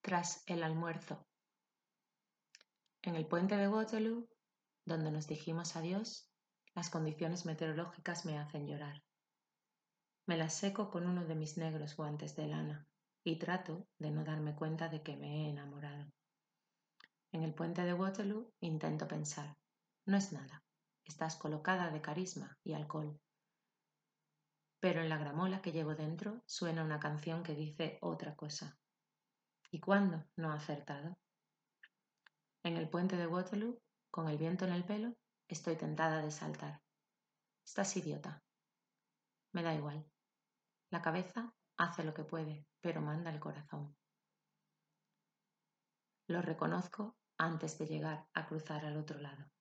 Tras el almuerzo. En el puente de Waterloo, donde nos dijimos adiós, las condiciones meteorológicas me hacen llorar. Me las seco con uno de mis negros guantes de lana y trato de no darme cuenta de que me he enamorado. En el puente de Waterloo intento pensar. No es nada. Estás colocada de carisma y alcohol. Pero en la gramola que llevo dentro suena una canción que dice otra cosa. ¿Y cuándo no ha acertado? En el puente de Waterloo, con el viento en el pelo, estoy tentada de saltar. Estás idiota. Me da igual. La cabeza hace lo que puede, pero manda el corazón. Lo reconozco antes de llegar a cruzar al otro lado.